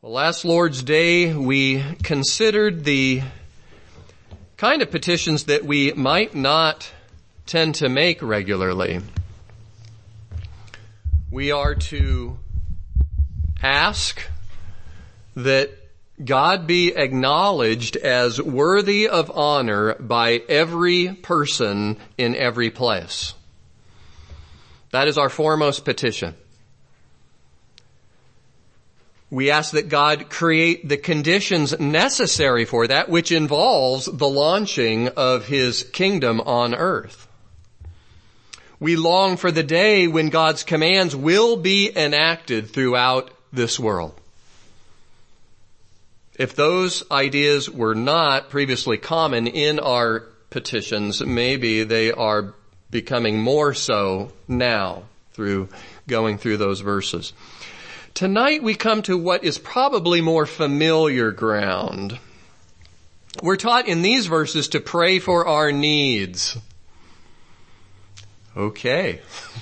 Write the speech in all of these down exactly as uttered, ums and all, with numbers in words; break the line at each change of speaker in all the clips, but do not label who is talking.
Well, last Lord's Day, we considered the kind of petitions that we might not tend to make regularly. We are to ask that God be acknowledged as worthy of honor by every person in every place. That is our foremost petition. We ask that God create the conditions necessary for that, which involves the launching of His kingdom on earth. We long for the day when God's commands will be enacted throughout this world. If those ideas were not previously common in our petitions, maybe they are becoming more so now through going through those verses. Tonight we come to what is probably more familiar ground. We're taught in these verses to pray for our needs. Okay.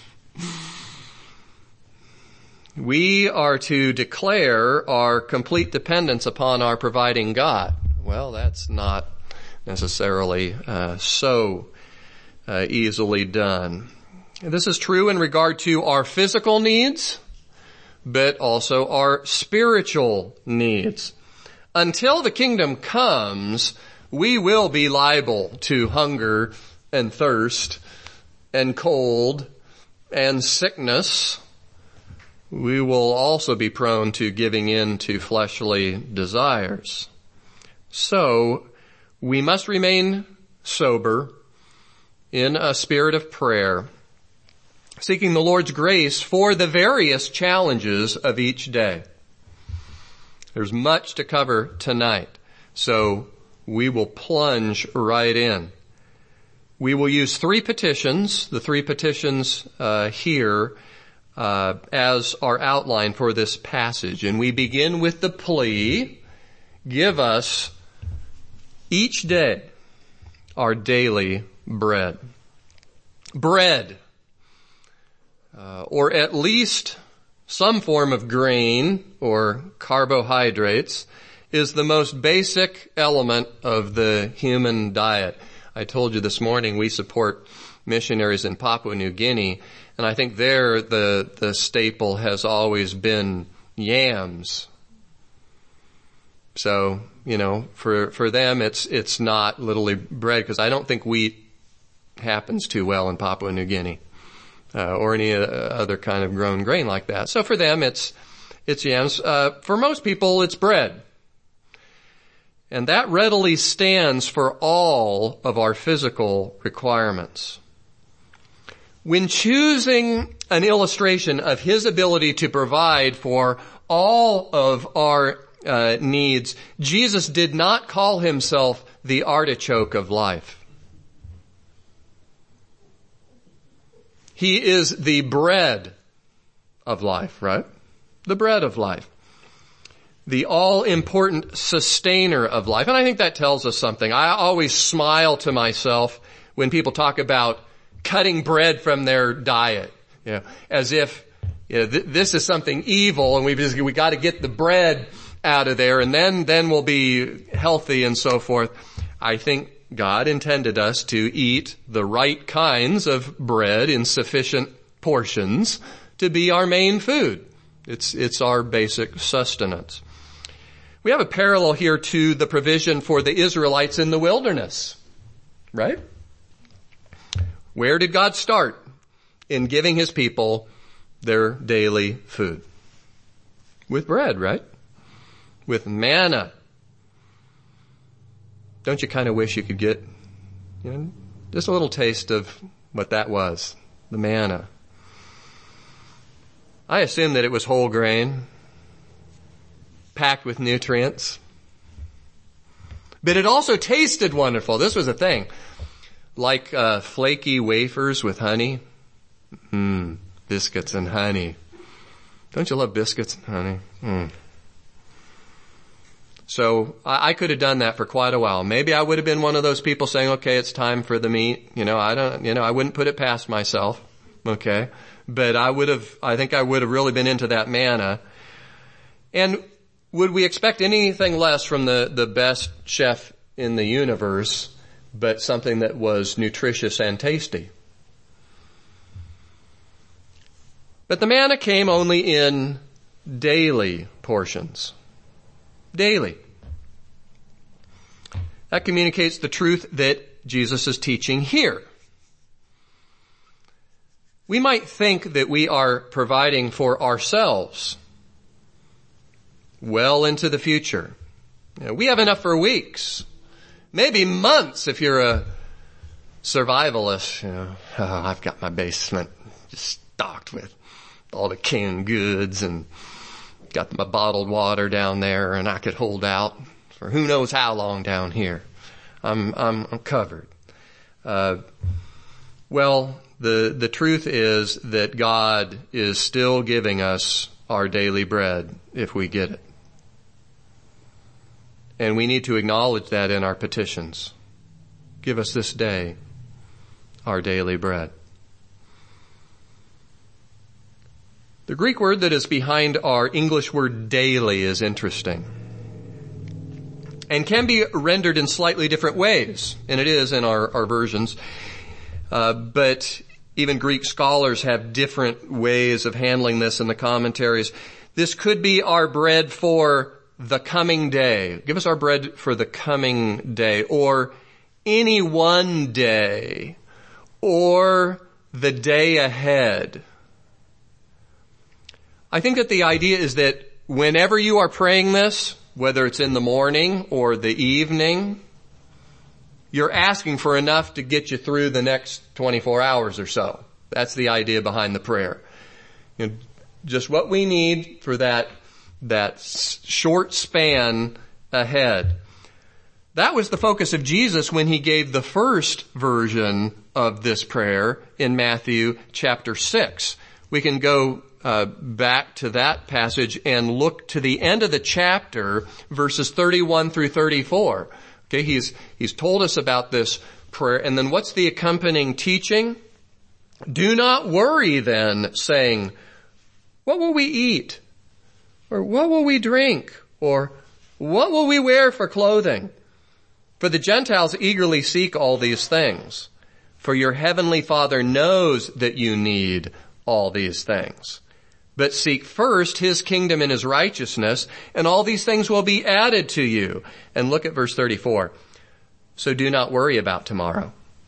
We are to declare our complete dependence upon our providing God. Well, that's not necessarily uh, so uh, easily done. This is true in regard to our physical needs, but also our spiritual needs. Until the kingdom comes, we will be liable to hunger and thirst and cold and sickness. We will also be prone to giving in to fleshly desires. So, we must remain sober in a spirit of prayer, seeking the Lord's grace for the various challenges of each day. There's much to cover tonight, so we will plunge right in. We will use three petitions, the three petitions uh, here, uh, as our outline for this passage. And we begin with the plea, give us each day our daily bread. Bread. Uh, or at least some form of grain or carbohydrates is the most basic element of the human diet. I told you this morning we support missionaries in Papua New Guinea, and I think there the, the staple has always been yams. So, you know, for, for them it's, it's not literally bread, because I don't think wheat happens too well in Papua New Guinea. Uh, or any uh, other kind of grown grain like that. So for them, it's it's yams. Uh, for most people, it's bread. And that readily stands for all of our physical requirements. When choosing an illustration of His ability to provide for all of our uh, needs, Jesus did not call Himself the artichoke of life. He is the bread of life, right? The bread of life. The all-important sustainer of life. And I think that tells us something. I always smile to myself when people talk about cutting bread from their diet, you know, as if you know, th- this is something evil and we just, we got to get the bread out of there and then, then we'll be healthy and so forth. I think God intended us to eat the right kinds of bread in sufficient portions to be our main food. It's, it's our basic sustenance. We have a parallel here to the provision for the Israelites in the wilderness, right? Where did God start in giving His people their daily food? With bread, right? With manna. Don't you kind of wish you could get, you know, just a little taste of what that was, the manna? I assume that it was whole grain, packed with nutrients. But it also tasted wonderful. This was a thing. Like uh, flaky wafers with honey. Mmm, biscuits and honey. Don't you love biscuits and honey? Mmm. So I, I could have done that for quite a while. Maybe I would have been one of those people saying, okay, it's time for the meat. You know, I don't, you know, I wouldn't put it past myself. Okay. But I would have, I think I would have really been into that manna. And would we expect anything less from the, the best chef in the universe, but something that was nutritious and tasty? But the manna came only in daily portions. Daily. That communicates the truth that Jesus is teaching here. We might think that we are providing for ourselves well into the future. You know, we have enough for weeks, maybe months if you're a survivalist. You know, oh, I've got my basement just stocked with all the canned goods and got my bottled water down there, and I could hold out for who knows how long down here. I'm I'm, I'm covered. Uh, well, the the truth is that God is still giving us our daily bread if we get it. And we need to acknowledge that in our petitions. Give us this day our daily bread. The Greek word that is behind our English word daily is interesting and can be rendered in slightly different ways, and it is in our, our versions. Uh, but even Greek scholars have different ways of handling this in the commentaries. This could be our bread for the coming day. Give us our bread for the coming day, or any one day, or the day ahead. I think that the idea is that whenever you are praying this, whether it's in the morning or the evening, you're asking for enough to get you through the next twenty-four hours or so. That's the idea behind the prayer. You know, just what we need for that, that short span ahead. That was the focus of Jesus when he gave the first version of this prayer in Matthew chapter six. We can go Uh, back to that passage and look to the end of the chapter, verses thirty-one through thirty-four. Okay, he's, he's told us about this prayer, and then what's the accompanying teaching? Do not worry then, saying, what will we eat? Or what will we drink? Or what will we wear for clothing? For the Gentiles eagerly seek all these things. For your heavenly Father knows that you need all these things. But seek first his kingdom and his righteousness, and all these things will be added to you. And look at verse thirty-four. So do not worry about tomorrow.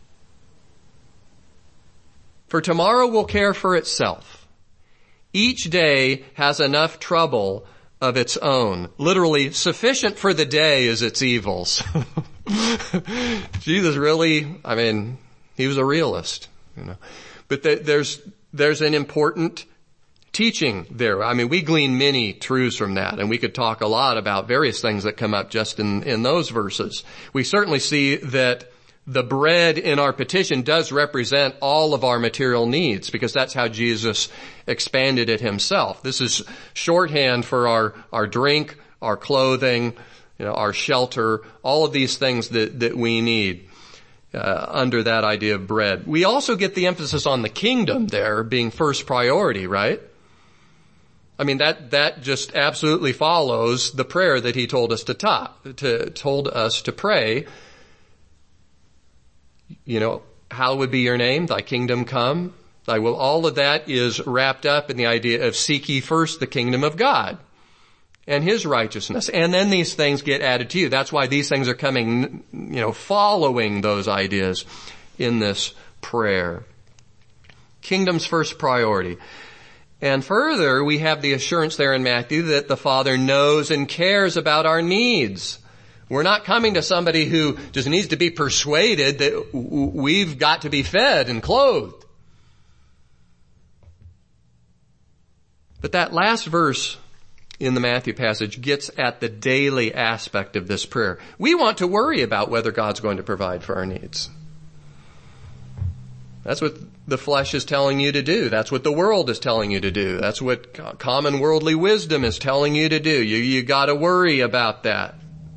For tomorrow will care for itself. Each day has enough trouble of its own. Literally, sufficient for the day is its evils. Jesus really, I mean, he was a realist, you know. But there's, there's an important teaching there. I mean, we glean many truths from that, and we could talk a lot about various things that come up just in, in those verses. We certainly see that the bread in our petition does represent all of our material needs, because that's how Jesus expanded it himself. This is shorthand for our, our drink, our clothing, you know, our shelter, all of these things that, that we need. Uh, under that idea of bread. We also get the emphasis on the kingdom there being first priority, right? I mean, that, that just absolutely follows the prayer that he told us to talk, to, told us to pray. You know, hallowed would be your name, thy kingdom come, thy will. All of that is wrapped up in the idea of seek ye first the kingdom of God and his righteousness. And then these things get added to you. That's why these things are coming, you know, following those ideas in this prayer. Kingdom's first priority. And further, we have the assurance there in Matthew that the Father knows and cares about our needs. We're not coming to somebody who just needs to be persuaded that we've got to be fed and clothed. But that last verse in the Matthew passage gets at the daily aspect of this prayer. We want to worry about whether God's going to provide for our needs. That's what the flesh is telling you to do. That's what the world is telling you to do. That's what common worldly wisdom is telling you to do. You, you gotta worry about that.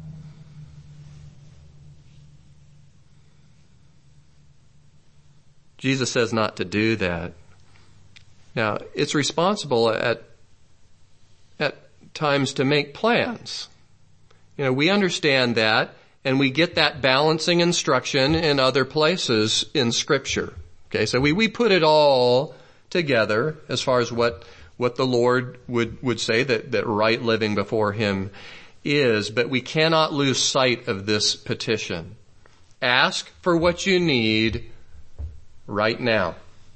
Jesus says not to do that. Now, it's responsible at times to make plans. You know, we understand that, and we get that balancing instruction in other places in Scripture. Okay, so we, we put it all together as far as what, what the Lord would, would say that, that right living before Him is, but we cannot lose sight of this petition. Ask for what you need right now.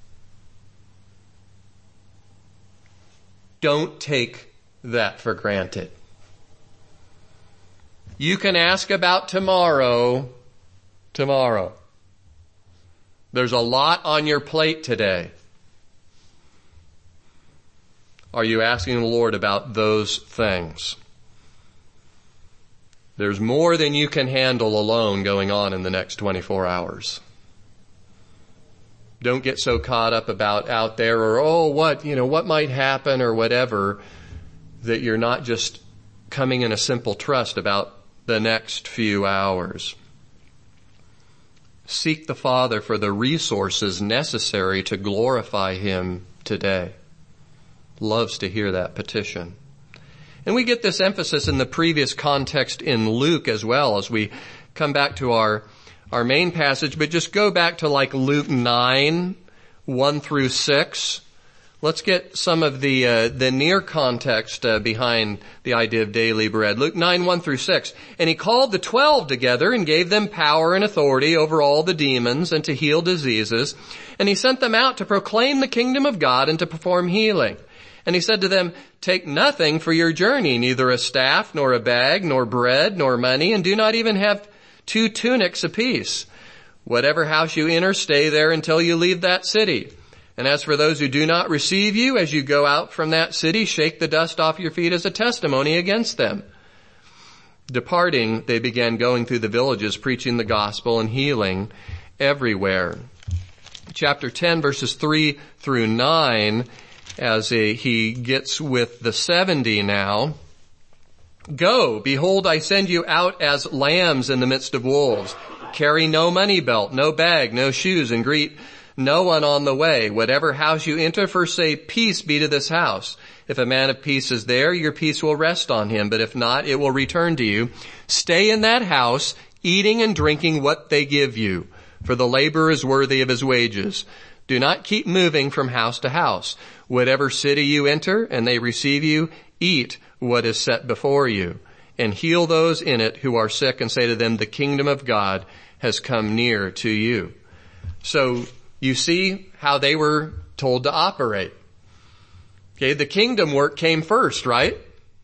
Don't take that for granted. You can ask about tomorrow, tomorrow. There's a lot on your plate today. Are you asking the Lord about those things? There's more than you can handle alone going on in the next twenty-four hours. Don't get so caught up about out there or, oh, what, you know, what might happen or whatever, that you're not just coming in a simple trust about the next few hours. Seek the Father for the resources necessary to glorify Him today. Loves to hear that petition. And we get this emphasis in the previous context in Luke as well as we come back to our, our main passage, but just go back to like Luke nine, one through six. Let's get some of the, uh, the near context uh, behind the idea of daily bread. Luke nine, one through six. And He called the twelve together and gave them power and authority over all the demons and to heal diseases. And He sent them out to proclaim the kingdom of God and to perform healing. And He said to them, take nothing for your journey, neither a staff, nor a bag, nor bread, nor money, and do not even have two tunics apiece. Whatever house you enter, stay there until you leave that city. And as for those who do not receive you, as you go out from that city, shake the dust off your feet as a testimony against them. Departing, they began going through the villages, preaching the gospel and healing everywhere. Chapter ten, verses three through nine, as a, he gets with the seventy now. Go, behold, I send you out as lambs in the midst of wolves. Carry no money belt, no bag, no shoes, and greet no one on the way. Whatever house you enter, first say, peace be to this house. If a man of peace is there, your peace will rest on him, but if not, it will return to you. Stay in that house, eating and drinking what they give you, for the laborer is worthy of his wages. Do not keep moving from house to house. Whatever city you enter and they receive you, eat what is set before you, and heal those in it who are sick, and say to them, the kingdom of God has come near to you. So you see how they were told to operate. Okay, the kingdom work came first, right?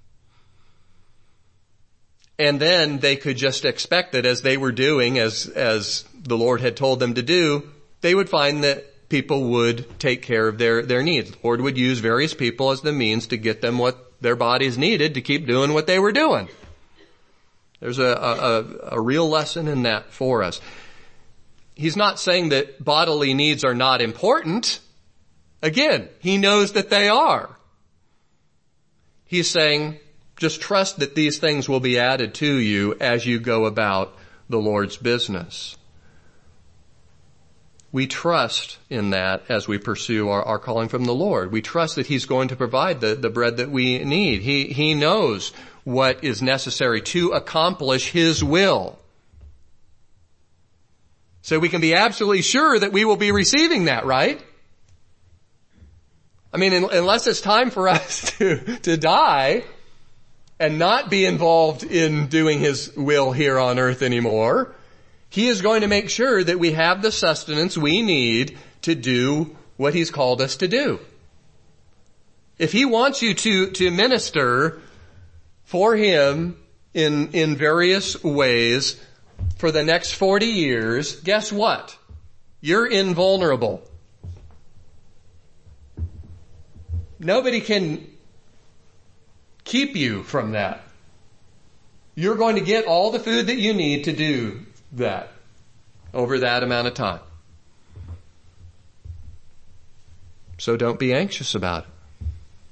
And then they could just expect that as they were doing, as, as the Lord had told them to do, they would find that people would take care of their, their needs. The Lord would use various people as the means to get them what their bodies needed to keep doing what they were doing. There's a, a, a real lesson in that for us. He's not saying that bodily needs are not important. Again, He knows that they are. He's saying, just trust that these things will be added to you as you go about the Lord's business. We trust in that as we pursue our, our calling from the Lord. We trust that He's going to provide the, the bread that we need. He, He knows what is necessary to accomplish His will. So we can be absolutely sure that we will be receiving that, right? I mean, unless it's time for us to, to die and not be involved in doing His will here on earth anymore, He is going to make sure that we have the sustenance we need to do what He's called us to do. If He wants you to, to minister for Him in, in various ways for the next forty years, guess what? You're invulnerable. Nobody can keep you from that. You're going to get all the food that you need to do that over that amount of time. So don't be anxious about it.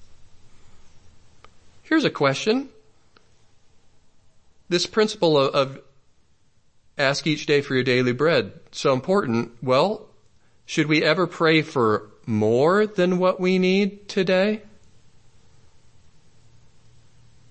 Here's a question. This principle of, of ask each day for your daily bread, so important. Well, should we ever pray for more than what we need today?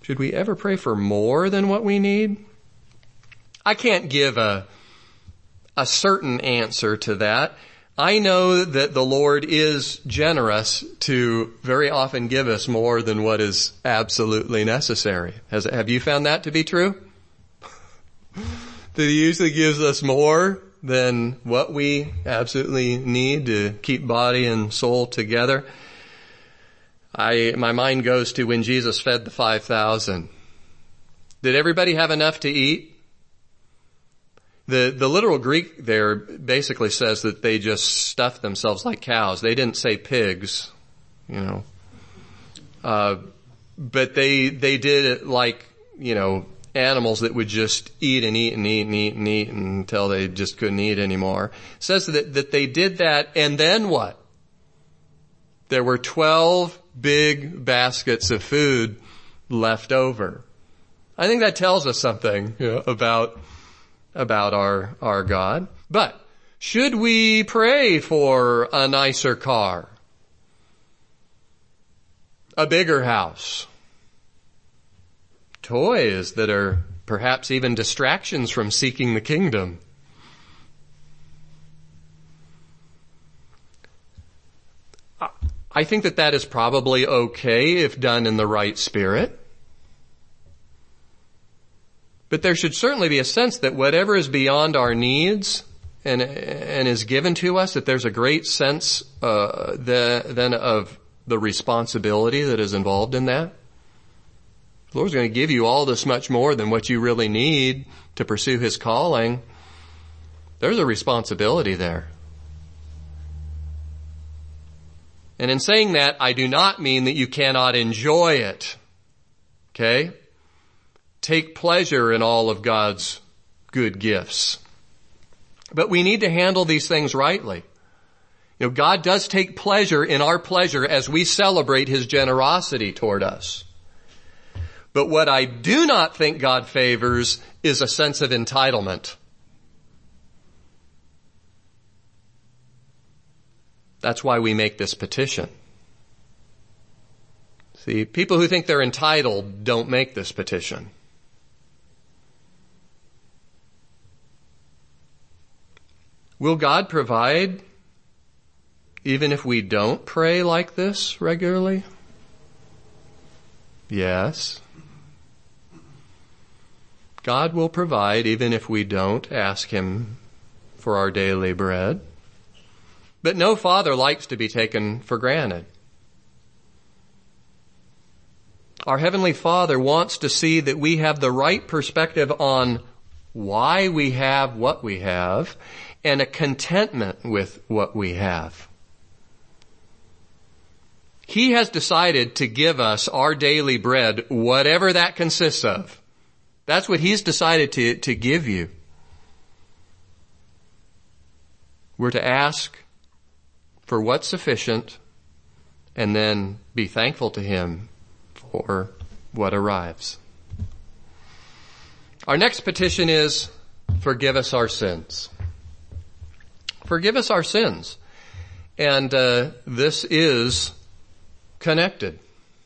Should we ever pray for more than what we need? I can't give a, a certain answer to that. I know that the Lord is generous to very often give us more than what is absolutely necessary. Has, have you found that to be true? That He usually gives us more than what we absolutely need to keep body and soul together. I, my mind goes to when Jesus fed the five thousand. Did everybody have enough to eat? The, the literal Greek there basically says that they just stuffed themselves like cows. They didn't say pigs, you know. Uh, but they, they did it like, you know, animals that would just eat and eat and eat and eat and eat until they just couldn't eat anymore. It says that, that they did that, and then what? There were twelve big baskets of food left over. I think that tells us something, you know, about about our, our God. But should we pray for a nicer car? A bigger house? Toys that are perhaps even distractions from seeking the kingdom? I think that that is probably okay if done in the right spirit. But there should certainly be a sense that whatever is beyond our needs and and is given to us, that there's a great sense uh, the, then of the responsibility that is involved in that. The Lord's going to give you all this much more than what you really need to pursue His calling. There's a responsibility there. And in saying that, I do not mean that you cannot enjoy it. Okay? Take pleasure in all of God's good gifts. But we need to handle these things rightly. You know, God does take pleasure in our pleasure as we celebrate His generosity toward us. But what I do not think God favors is a sense of entitlement. That's why we make this petition. See, people who think they're entitled don't make this petition. Will God provide even if we don't pray like this regularly? Yes. God will provide even if we don't ask Him for our daily bread. But no father likes to be taken for granted. Our Heavenly Father wants to see that we have the right perspective on why we have what we have and a contentment with what we have. He has decided to give us our daily bread, whatever that consists of. That's what He's decided to, to give you. We're to ask for what's sufficient and then be thankful to Him for what arrives. Our next petition is, forgive us our sins. Forgive us our sins. And uh, this is connected.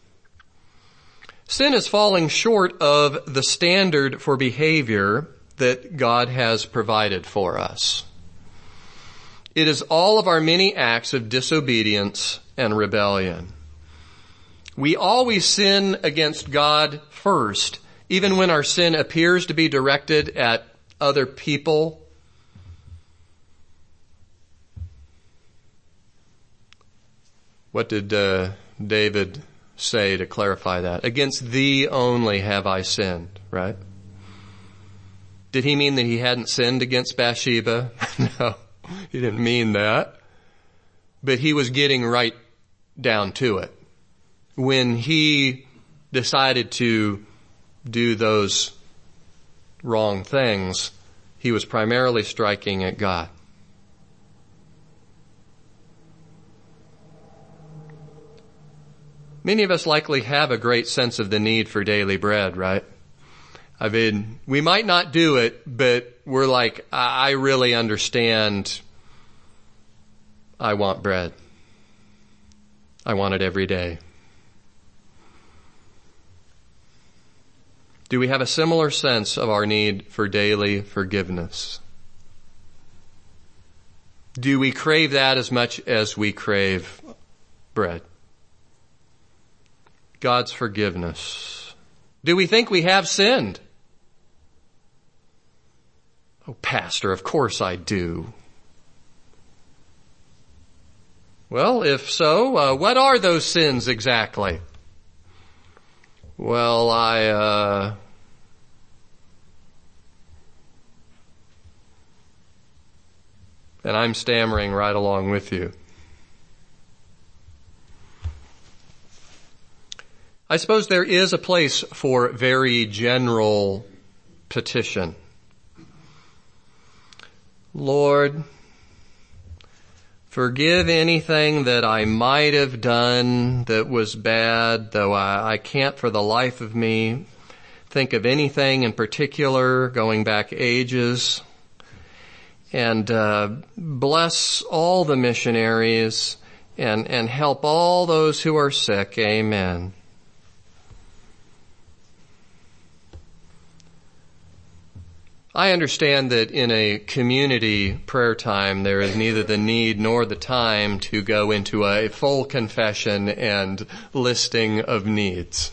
Sin is falling short of the standard for behavior that God has provided for us. It is all of our many acts of disobedience and rebellion. We always sin against God first, even when our sin appears to be directed at other people. What did uh, David say to clarify that? Against Thee only have I sinned, right? Did he mean that he hadn't sinned against Bathsheba? No. He didn't mean that. But he was getting right down to it. When he decided to do those wrong things, he was primarily striking at God. Many of us likely have a great sense of the need for daily bread, right? I mean, we might not do it, but we're like, I really understand. I want bread. I want it every day. Do we have a similar sense of our need for daily forgiveness? Do we crave that as much as we crave bread? God's forgiveness. Do we think we have sinned? Oh, Pastor, of course I do. Well, if so, uh, what are those sins exactly? Well, I, uh, and I'm stammering right along with you. I suppose there is a place for very general petition. Lord, forgive anything that I might have done that was bad, though I, I can't for the life of me think of anything in particular going back ages. And uh, bless all the missionaries and, and help all those who are sick. Amen. I understand that in a community prayer time, there is neither the need nor the time to go into a full confession and listing of needs.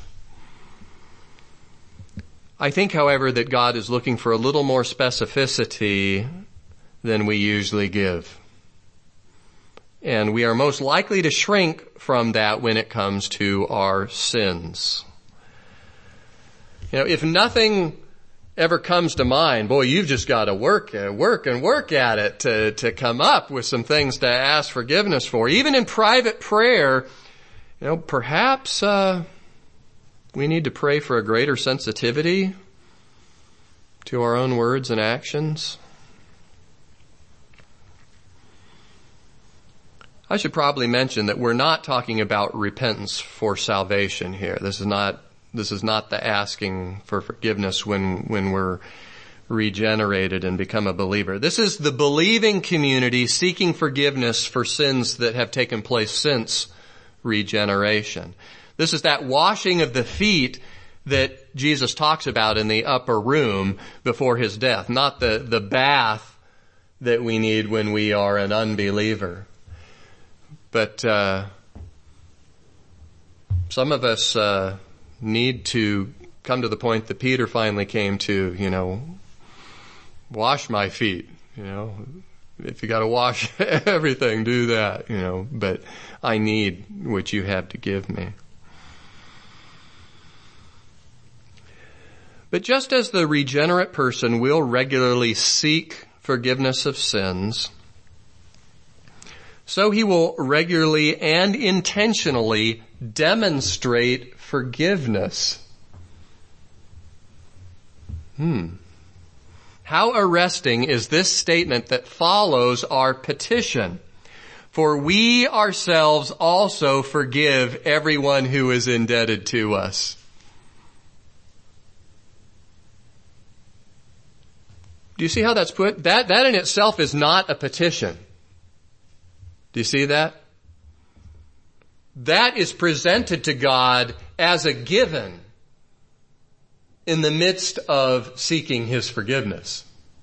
I think, however, that God is looking for a little more specificity than we usually give. And we are most likely to shrink from that when it comes to our sins. You know, if nothing ever comes to mind, boy, you've just got to work and work and work at it to, to come up with some things to ask forgiveness for. Even in private prayer, you know, perhaps, uh, we need to pray for a greater sensitivity to our own words and actions. I should probably mention that we're not talking about repentance for salvation here. This is not This is not the asking for forgiveness when, when we're regenerated and become a believer. This is the believing community seeking forgiveness for sins that have taken place since regeneration. This is that washing of the feet that Jesus talks about in the upper room before his death, not the, the bath that we need when we are an unbeliever. But, uh, some of us, uh, need to come to the point that Peter finally came to, you know, wash my feet, you know. If you gotta wash everything, do that, you know, but I need what you have to give me. But just as the regenerate person will regularly seek forgiveness of sins, so he will regularly and intentionally demonstrate forgiveness. Hmm. How arresting is this statement that follows our petition? For we ourselves also forgive everyone who is indebted to us. Do you see how that's put? That, that in itself is not a petition. Do you see that? That is presented to God as a given in the midst of seeking his forgiveness.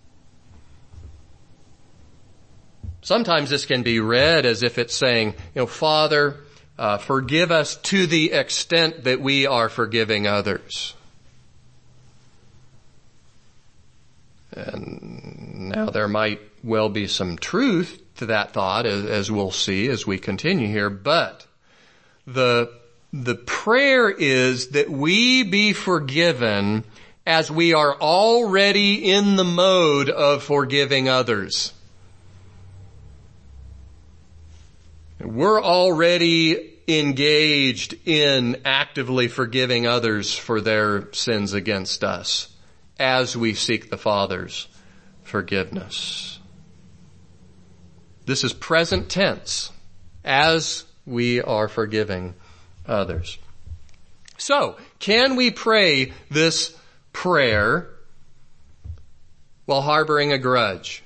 Sometimes this can be read as if it's saying, you know, Father, uh, forgive us to the extent that we are forgiving others. And now there might well be some truth to that thought, as, as we'll see as we continue here, but the, the prayer is that we be forgiven as we are already in the mode of forgiving others. We're already engaged in actively forgiving others for their sins against us as we seek the Father's forgiveness. This is present tense, as we are forgiving others. So, can we pray this prayer while harboring a grudge?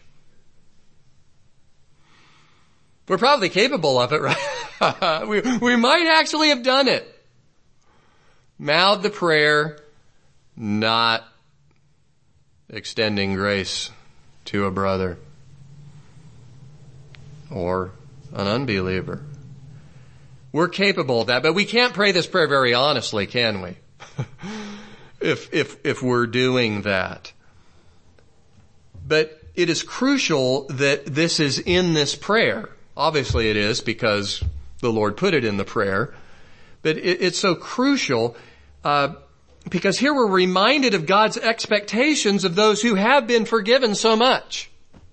We're probably capable of it, right? we, we might actually have done it. Mouthed the prayer, not extending grace to a brother or an unbeliever. We're capable of that, but we can't pray this prayer very honestly, can we? if, if, if we're doing that. But it is crucial that this is in this prayer. Obviously it is because the Lord put it in the prayer. But it, it's so crucial, uh, because here we're reminded of God's expectations of those who have been forgiven so much.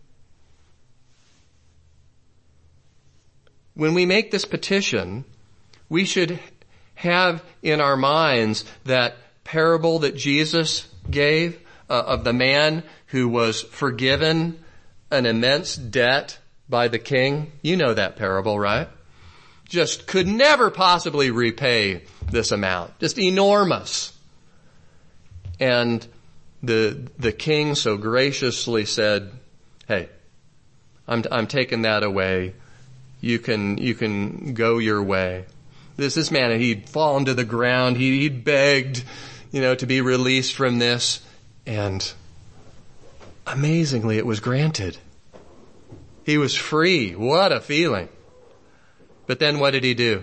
When we make this petition, we should have in our minds that parable that Jesus gave uh, of the man who was forgiven an immense debt by the king. You know that parable, right? Just could never possibly repay this amount. Just enormous. And the the king so graciously said, "Hey, I'm I'm taking that away. You can, you can go your way." This, this man, he'd fallen to the ground. He, he'd begged, you know, to be released from this. And amazingly, it was granted. He was free. What a feeling. But then what did he do?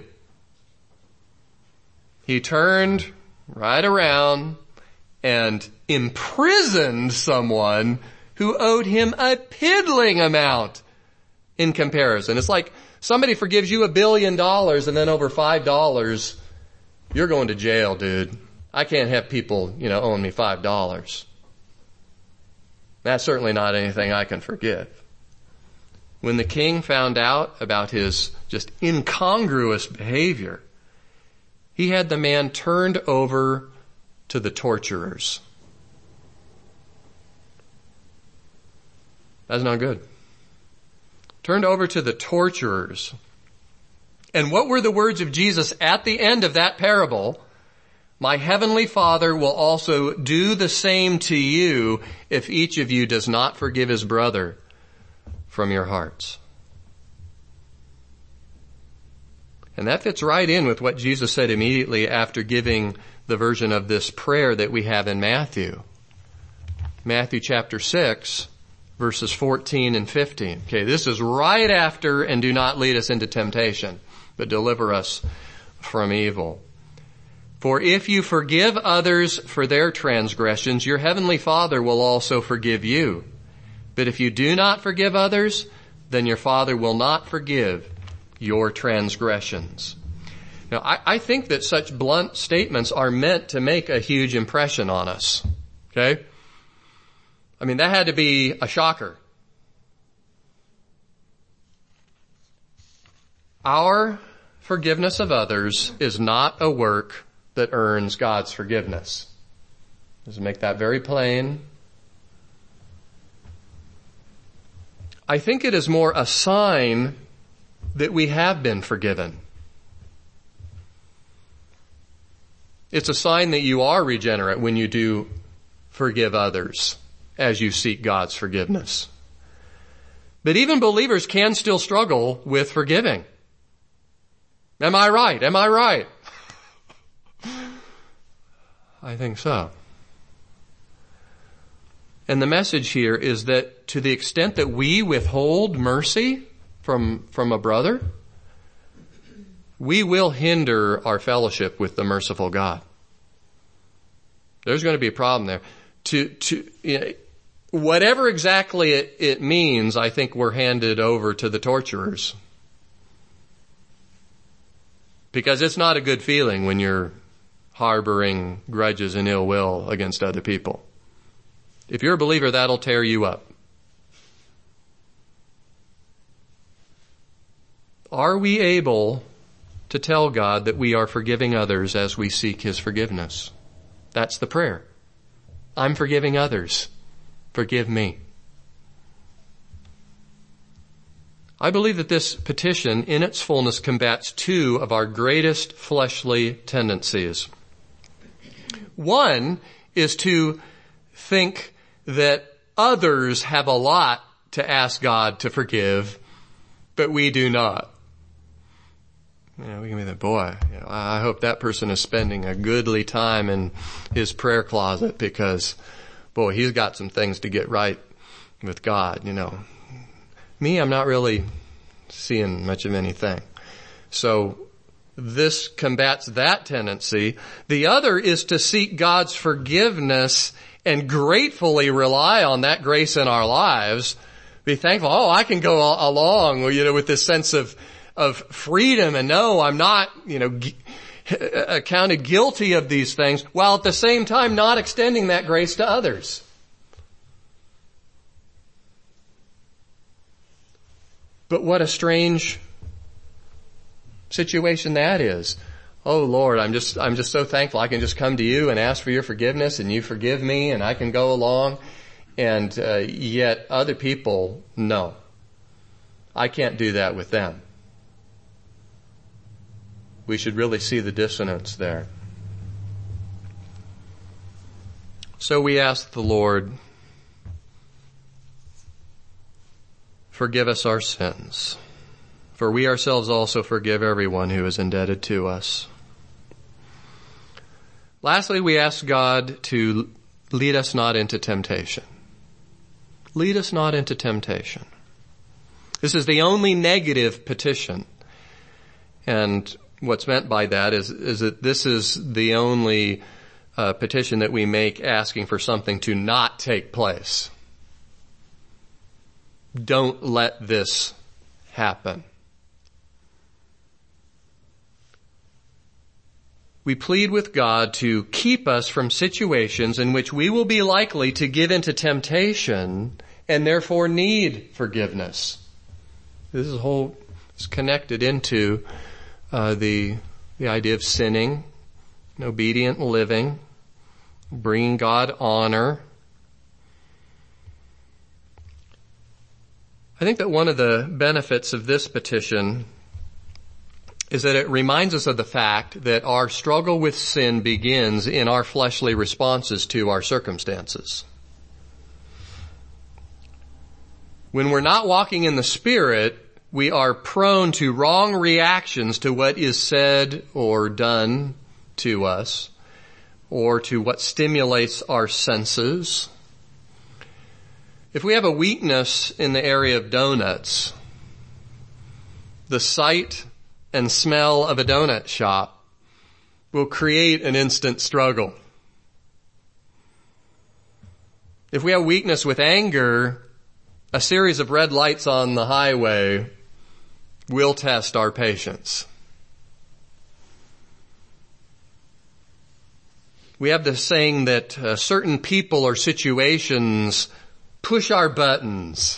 He turned right around and imprisoned someone who owed him a piddling amount in comparison. It's like somebody forgives you a billion dollars and then over five dollars, you're going to jail, dude. I can't have people, you know, owing me five dollars. That's certainly not anything I can forgive. When the king found out about his just incongruous behavior, he had the man turned over to the torturers. That's not good. Turned over to the torturers. And what were the words of Jesus at the end of that parable? My heavenly Father will also do the same to you if each of you does not forgive his brother from your hearts. And that fits right in with what Jesus said immediately after giving the version of this prayer that we have in Matthew. Matthew chapter six, verses fourteen and fifteen. Okay, this is right after, and do not lead us into temptation, but deliver us from evil. For if you forgive others for their transgressions, your heavenly Father will also forgive you. But if you do not forgive others, then your Father will not forgive your transgressions. Now, I, I think that such blunt statements are meant to make a huge impression on us. Okay? I mean, that had to be a shocker. Our forgiveness of others is not a work that earns God's forgiveness. Just make that very plain. I think it is more a sign that we have been forgiven. It's a sign that you are regenerate when you do forgive others as you seek God's forgiveness. But even believers can still struggle with forgiving. Am I right? Am I right? I think so. And the message here is that to the extent that we withhold mercy from, from a brother, we will hinder our fellowship with the merciful God. There's going to be a problem there. To, to, you know, whatever exactly it, it means, I think we're handed over to the torturers. Because it's not a good feeling when you're harboring grudges and ill will against other people. If you're a believer, that'll tear you up. Are we able to tell God that we are forgiving others as we seek his forgiveness? That's the prayer. I'm forgiving others. Forgive me. I believe that this petition in its fullness combats two of our greatest fleshly tendencies. One is to think that others have a lot to ask God to forgive, but we do not. You know, we can be the boy, you know, I hope that person is spending a goodly time in his prayer closet because, boy, he's got some things to get right with God, you know. Me, I'm not really seeing much of anything. So this combats that tendency. The other is to seek God's forgiveness and gratefully rely on that grace in our lives. Be thankful, oh, I can go along, you know, with this sense of of freedom and no, I'm not, you know, g- accounted guilty of these things, while at the same time not extending that grace to others. But what a strange situation that is. Oh Lord, I'm just, I'm just so thankful I can just come to you and ask for your forgiveness and you forgive me and I can go along. And uh, yet other people, no. I can't do that with them. We should really see the dissonance there. So we ask the Lord, forgive us our sins, for we ourselves also forgive everyone who is indebted to us. Lastly, we ask God to lead us not into temptation. Lead us not into temptation. This is the only negative petition. And what's meant by that is, is that this is the only uh, petition that we make asking for something to not take place. Don't let this happen. We plead with God to keep us from situations in which we will be likely to give into temptation and therefore need forgiveness. This is whole, it's connected into uh, the the idea of sinning, obedient living, bringing God honor. I think that one of the benefits of this petition is that it reminds us of the fact that our struggle with sin begins in our fleshly responses to our circumstances. When we're not walking in the Spirit, we are prone to wrong reactions to what is said or done to us, or to what stimulates our senses. If we have a weakness in the area of donuts, the sight and smell of a donut shop will create an instant struggle. If we have weakness with anger, a series of red lights on the highway will test our patience. We have this saying that uh, certain people or situations push our buttons,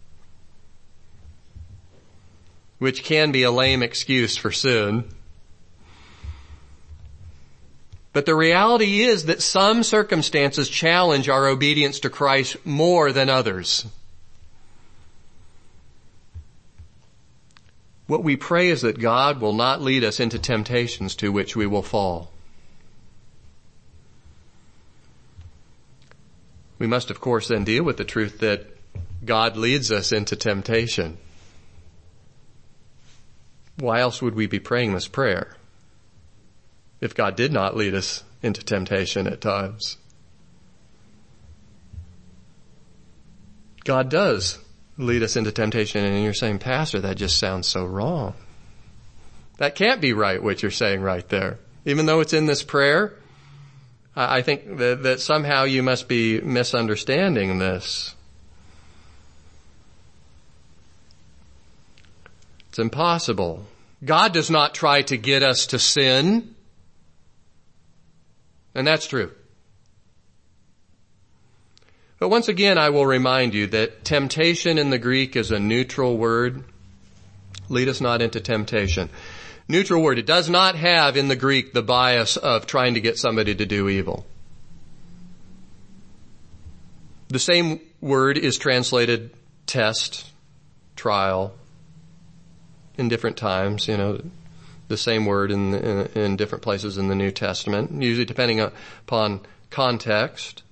which can be a lame excuse for sin. But the reality is that some circumstances challenge our obedience to Christ more than others. What we pray is that God will not lead us into temptations to which we will fall. We must, of course, then deal with the truth that God leads us into temptation. Why else would we be praying this prayer if God did not lead us into temptation at times? God does lead us into temptation, and you're saying, Pastor, that just sounds so wrong. That can't be right, what you're saying right there. Even though it's in this prayer, I think that, that somehow you must be misunderstanding this. It's impossible. God does not try to get us to sin. And that's true. But once again, I will remind you that temptation in the Greek is a neutral word. Lead us not into temptation. Neutral word. It does not have in the Greek the bias of trying to get somebody to do evil. The same word is translated test, trial, in different times, you know, the same word in, in, in different places in the New Testament, usually depending upon context.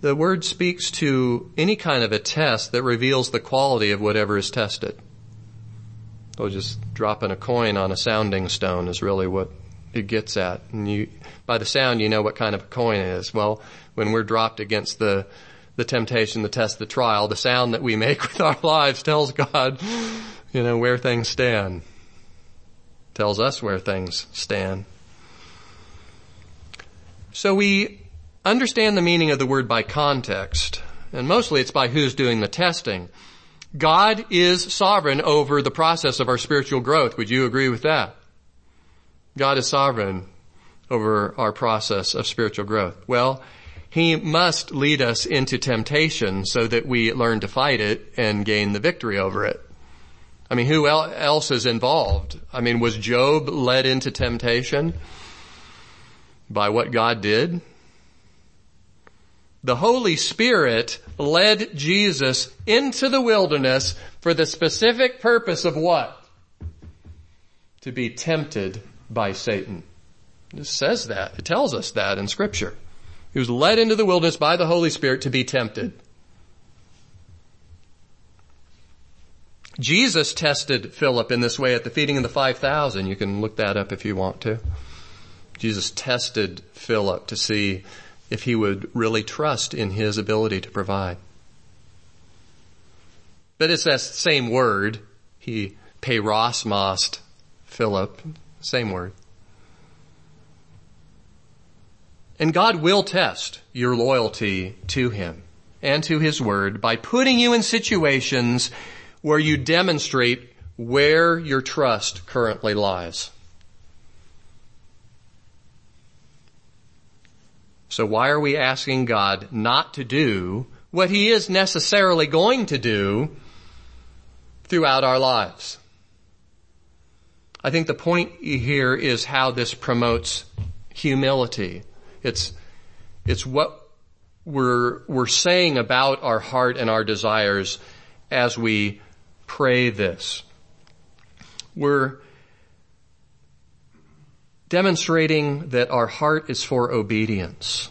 The word speaks to any kind of a test that reveals the quality of whatever is tested. So just dropping a coin on a sounding stone is really what it gets at. And you, by the sound, you know what kind of a coin it is. Well, when we're dropped against the, the temptation, the test, the trial, the sound that we make with our lives tells God, you know, where things stand. Tells us where things stand. So we understand the meaning of the word by context, and mostly it's by who's doing the testing. God is sovereign over the process of our spiritual growth. Would you agree with that? God is sovereign over our process of spiritual growth. Well, He must lead us into temptation so that we learn to fight it and gain the victory over it. I mean, who else is involved? I mean, was Job led into temptation by what God did? The Holy Spirit led Jesus into the wilderness for the specific purpose of what? To be tempted by Satan. It says that. It tells us that in Scripture. He was led into the wilderness by the Holy Spirit to be tempted. Jesus tested Philip in this way at the feeding of the five thousand. You can look that up if you want to. Jesus tested Philip to see if he would really trust in his ability to provide. But it's that same word. He peirasmost Philip. Same word. And God will test your loyalty to Him and to His Word by putting you in situations where you demonstrate where your trust currently lies. So why are we asking God not to do what He is necessarily going to do throughout our lives? I think the point here is how this promotes humility. It's, it's what we're, we're saying about our heart and our desires as we pray this. We're demonstrating that our heart is for obedience.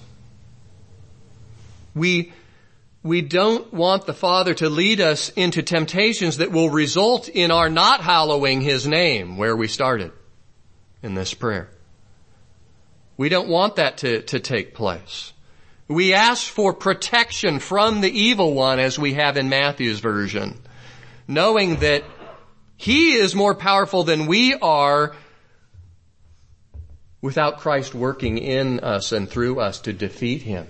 We, we don't want the Father to lead us into temptations that will result in our not hallowing His name, where we started in this prayer. We don't want that to, to take place. We ask for protection from the evil one, as we have in Matthew's version, knowing that He is more powerful than we are without Christ working in us and through us to defeat him.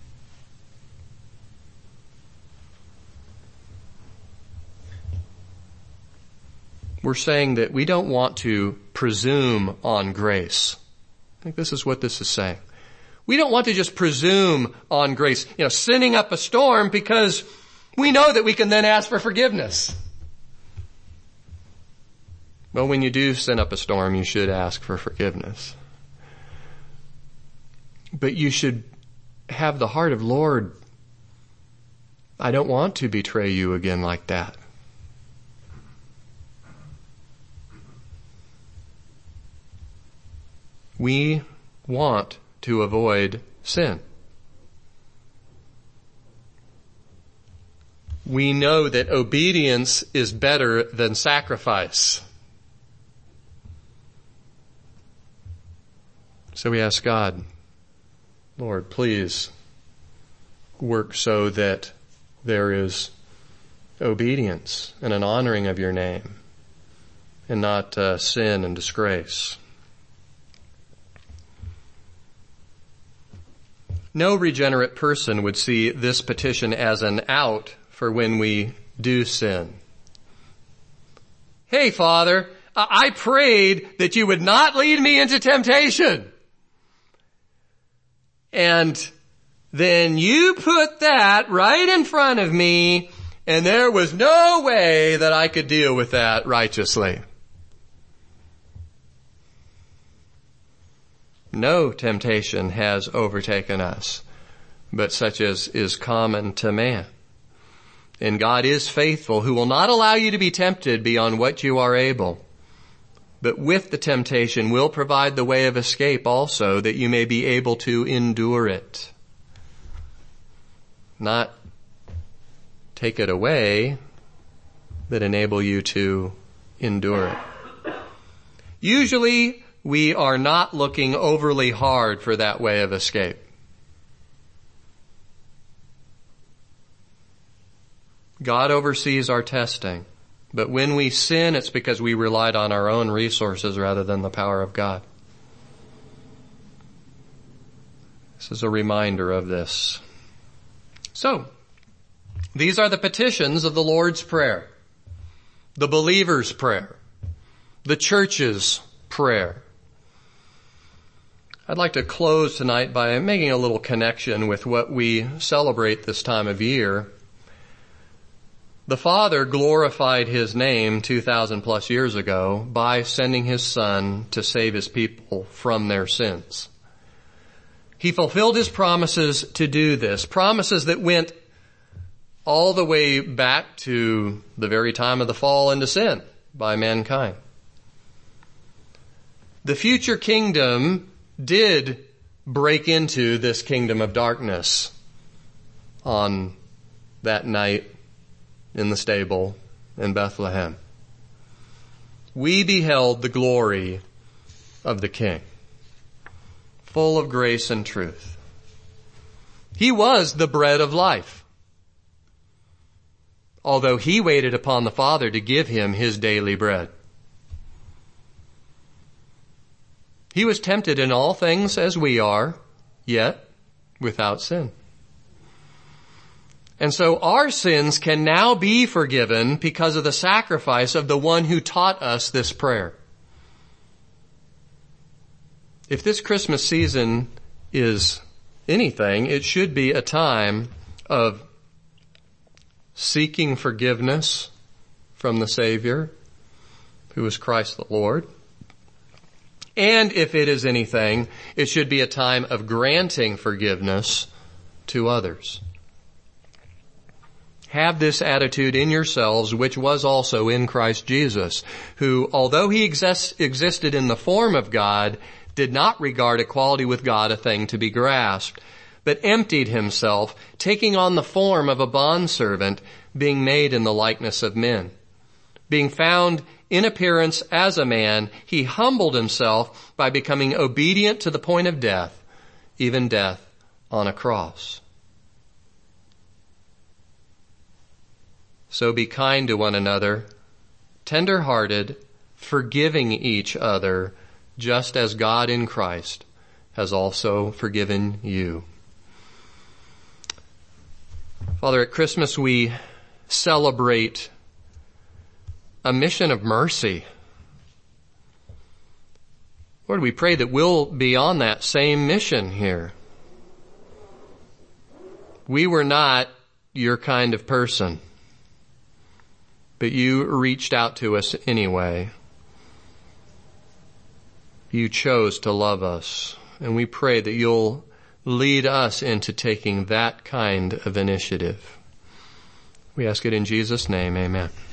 We're saying that we don't want to presume on grace. I think this is what this is saying. We don't want to just presume on grace, you know, sending up a storm because we know that we can then ask for forgiveness. Well, when you do send up a storm, you should ask for forgiveness. But you should have the heart of, Lord, I don't want to betray you again like that. We want to avoid sin. We know that obedience is better than sacrifice. So we ask God, Lord, please work so that there is obedience and an honoring of your name and not uh, sin and disgrace. No regenerate person would see this petition as an out for when we do sin. Hey, Father, I prayed that you would not lead me into temptation. And then you put that right in front of me, and there was no way that I could deal with that righteously. No temptation has overtaken us, but such as is common to man. And God is faithful, who will not allow you to be tempted beyond what you are able, but with the temptation will provide the way of escape also, that you may be able to endure it. not take it away, but enable you to endure it. Usually, we are not looking overly hard for that way of escape. God oversees our testing. But when we sin, it's because we relied on our own resources rather than the power of God. This is a reminder of this. So, these are the petitions of the Lord's Prayer, the believer's prayer, the church's prayer. I'd like to close tonight by making a little connection with what we celebrate this time of year. The Father glorified His name two thousand plus years ago by sending His Son to save His people from their sins. He fulfilled His promises to do this, promises that went all the way back to the very time of the fall into sin by mankind. The future kingdom did break into this kingdom of darkness on that night in the stable in Bethlehem. We beheld the glory of the King, full of grace and truth. He was the bread of life, although He waited upon the Father to give Him His daily bread. He was tempted in all things as we are, yet without sin. And so our sins can now be forgiven because of the sacrifice of the one who taught us this prayer. If this Christmas season is anything, it should be a time of seeking forgiveness from the Savior, who is Christ the Lord. And if it is anything, it should be a time of granting forgiveness to others. Have this attitude in yourselves, which was also in Christ Jesus, who, although He exist, existed in the form of God, did not regard equality with God a thing to be grasped, but emptied Himself, taking on the form of a bondservant, being made in the likeness of men. Being found in appearance as a man, He humbled Himself by becoming obedient to the point of death, even death on a cross. So be kind to one another, tender-hearted, forgiving each other, just as God in Christ has also forgiven you. Father, at Christmas we celebrate a mission of mercy. Lord, we pray that we'll be on that same mission here. We were not your kind of person, but you reached out to us anyway. You chose to love us, and we pray that you'll lead us into taking that kind of initiative. We ask it in Jesus' name, amen.